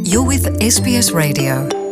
You're with SBS Radio.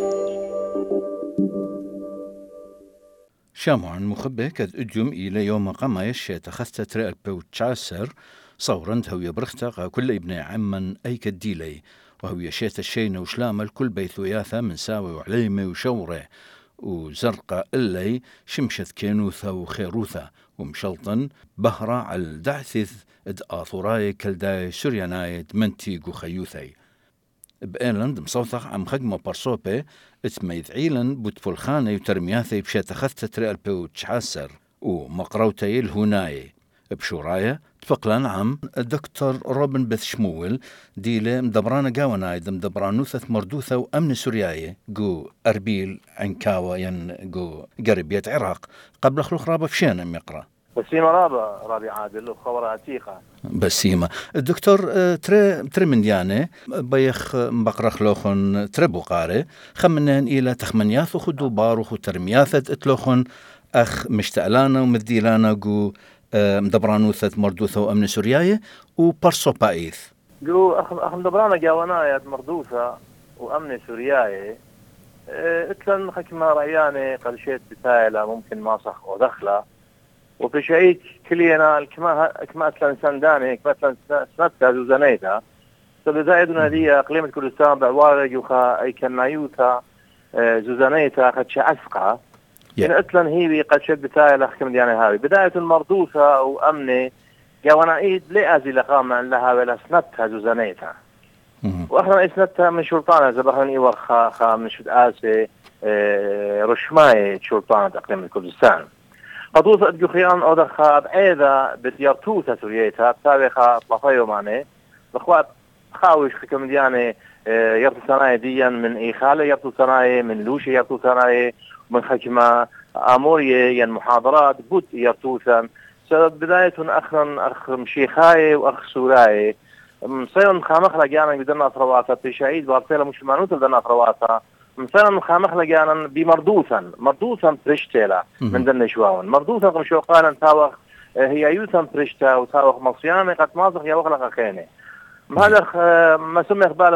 شامعا مخبئ كد أديم إلى يوم قام يشي تخثت ترى البوتشاسر صورا هو برختق كل ابن عمن أي كديلي وهو يشيت الشين وشلام الكل بيثوياثا من ساوي وعليمي وشوره وزرقاء اللي شمشت كينوثا وخيروثا ومشلطن بهرة على الدعثث آثوراي كالداي سورياناي دمنتيق وخيوثي بإيرلند مصوثق عم خجمة برصوبة اتميذ عيلن بوتفولخاني وترمياثي بشات أخذت تري البوتشاسر ومقروتي الهناي بشورايا تفقلان عم الدكتور روبن بث شمول ديلي مدبران قاوناي مدبرانوثة مردوثة وأمن سورياي جو أربيل عنكاوة جو قربية عراق قبل خلق رابة فشين أم يقرأ بسيمة رابي عادل وخبرها عتيقة بسيمة الدكتور تري من ديانة بيخ مبقرخ لوخن تري بقاري خمنين إلى تخمنياث وخدو باروخ وترمياثة اتلوخن أخ مشتعلانا ومديلانا جو مدبرانوثة مردوثة وأمن سورياي وبرصو بايث جو أخ مدبرانا جاوناية مردوثة وأمن سورياي اتلن حكمة رعياني قد شيت بتايلة ممكن ماسخ ودخلة وبشعيت كلينا كما اتلن سنداني كما اتلن سنتها زوزانيتا سبدايدنا دي اقليم كردستان بعوارج وخا اي كنايوتا زوزانيتا قد شعسقها يعني اتلن هي قد شد بتايل احكم دياني هاوي بداية المردوثة وامني جاونايد لأزي لقاما لها ولا سنتها زوزانيتا واخنا اسنتها من شرطانة زبخن ايوه خا من شد اسي رشماي شرطانة اقليم كردستان قدوث أدجو خيان أودخا بعيدة بديارتوثة سوريتها بتابخا طلفايو ماني بخوات خاوش خكم دياني يرتو سناي ديا من إيخالة يرتو سناي من لوشي يرتو سناي من خكمة آمورية ين محاضرات بود يرتوثا سبب بداية أخ مشيخاي وأخ سوراي مصير خامخ لجانا بدنا أطرواتها بشعيد بارتيلا مش مانوت بدنا أطرواتها مثلا خامخ لجانا بمردوثا بريشتيلا من دن شواون مردوثا قمشو قالا تاوخ هي يوثا بريشتا وتاوخ مصياني قد مازخ يوخلق خيني هذا ما سمي اخبار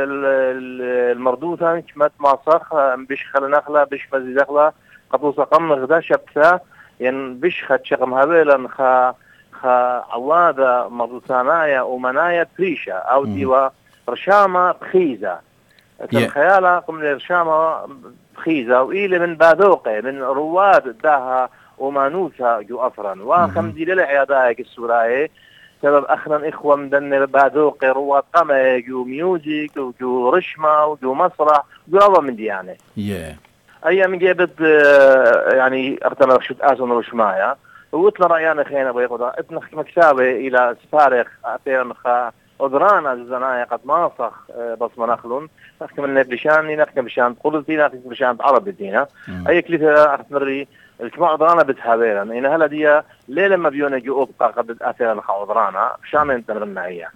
المردوثا كمت ماسخ بش خلنخلا بش مزيدخلا قطوصا قم غدا شبثا ين بش خد شقم هذيلا خا عوادة مردوثانايا ومنايا بريشا او ديوا رشامة بخيزة الخيالة قم الرشامة بخيزة وإلى من بادوقة من رواد داها ومانوثا جو أفرا وخم دي للعيادايك السوراي سبب أخنا إخوة من بادوقة رواد قمة جو ميوزيك وجو رشمة وجو مسرح جو أول من دي يعني أيام جابت يعني أختنا شد آسون رشمايا وقتنا رأيانا خينا بيقودا اتنخ مكسابة إلى سفارخ أعطينا خا أدرانا زنايا قد ماسخ بصمة نخلون نحكي من بلشان نحكي بلشان قلتي نحكي بلشان عرب الدينا أي كليثة أختمري الكما أدرانا بتحابيرا إن هلا دي ليه لما بيونا جو أبقى قد أثيرا نخا أدرانا شام انتمر معي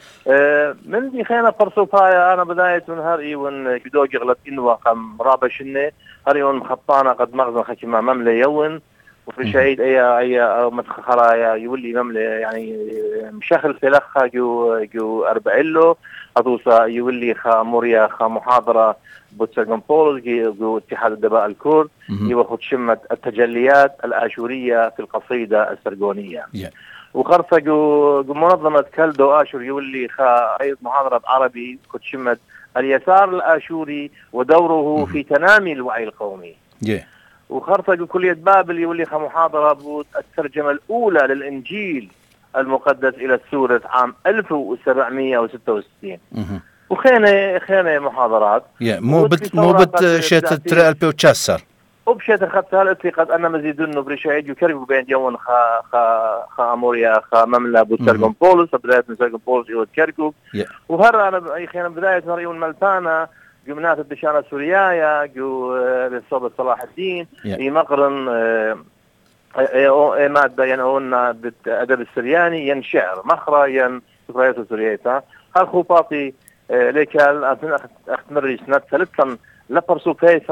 من دي خينا فرصوفايا أنا بداية من هرئي ون كدو جغلت إنوا قم رابشني هرئي ون مخطانا قد مغزن خكما مملي يون وفي شعيد أي متخرايا يولي مملة يعني مشاخل فلخها جو أربعيلو أدوسا يولي خا موريا خا محاضرة بوتسرغن بولز جو اتحاد الدباء الكرد يوخد شمة التجليات الآشورية في القصيدة السرغونية وخرصة جو منظمة كالدو آشور يولي خا أي محاضرة عربي كد شمة اليسار الآشوري ودوره في تنامي الوعي القومي وخرطة كلية بابل يولي محاضرة الترجمة الأولى للإنجيل المقدس إلى السورة عام 1766 وخينة محاضرات مو بت شيت ترى البوتشاسر وبشيت خدتها الاتقاد أن مزيدون برشايد يكربوا بين يوم خا أموريا خا مملا بوتسرغن بولس بداية من سرغن بولس إلى كركوك وهرا أنا أي خينة بداية مريون ملتانا جمنات الدشانة سوريايا جو للصوب صلاح الدين مقرن مادة ينهون بالأدب السرياني ين شعر مخرى ين سفريات سورياتا هالخوباتي ليكال أختمري سنة ثلاثا لبرسو كيسا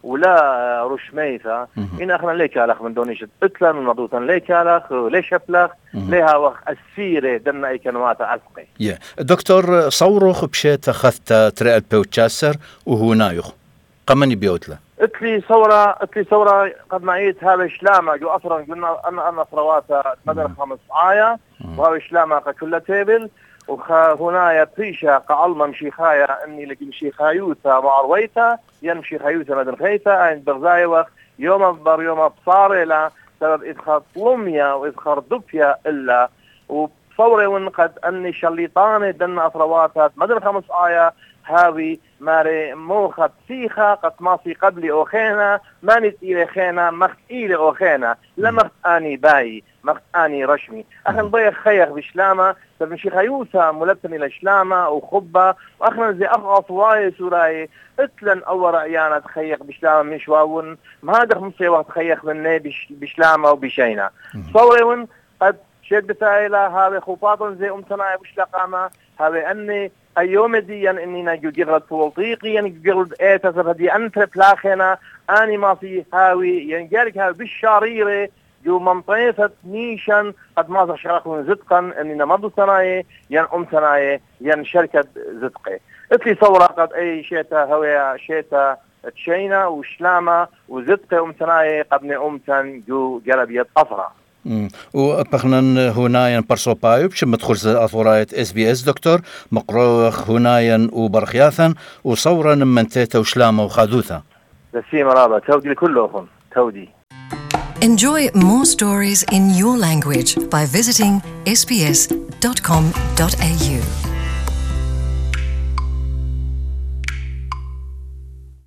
ولا رشميثة إن أخنا ليك على من دونيش إتلان ونضوطا ليك على ليش أفلخ ليها وقت السيرة دنا أي كنوات أسقي. دكتور صوروخ بشيت أخذت ترى البوتشاسر وهو نايخ قمني بيوتله. اتلي صورة قد معيت هذا إشلامة جو أصلا قلنا أنا صرواتها مدر 5 آية وهذا إشلامة كل تيبل وهنا بريشة قعلمة مشيخايا أني لكي مشيخايوتا معرويتا ينمشي خايوتا مدن خيتا عند برزاي وقت يوم بصار إلى سبب إدخار طلمية وإدخار دبية إلا وصوري ونقد أني شليطاني دن أصرواتها مدن 5 آية هاوي ماري موخة سيخة قد ماصي قبلي أوخينا ماني إلي خينا مخت إلي أوخينا لمخت آني باي مخت آني رشمي أخن ضيخ خيخ بشلامة فبنشي خيوثة ملبتني لشلامة وخبة وأخنا زي أغاط واي سوراي اتلن أول رأيانا تخيخ بشلامة مشواون ما هذا خمسي وقت تخيخ مني بشلامة وبشينا صوريون قد شد بتايلة هذا خطاطا زي أمتناي بشلقامة هذا أني أيوم ديا إننا جرد توطيقيا جرد إيتا فدي أنت بلاخنا أني ما في هاوي ينجارك هاوي بالشاريرة جو منطقة نيشان قد ما شرقون زدقا إننا مضو سناي ين سناي ين شركة زدقي اتلي صورة قد أي شيتا هوية شيتا تشينا وشلامة وزدقي سناي قبل تن جو جربية أفرا وبخنا هنايا برسو بايب شم تدخل أثوراية SBS دكتور مقروخ هنايا وبرخياثا وصورا من تيتا وشلامة وخادوثا لسي مرابا تودي لكلهم تودي. Enjoy more stories in your language by visiting sbs.com.au.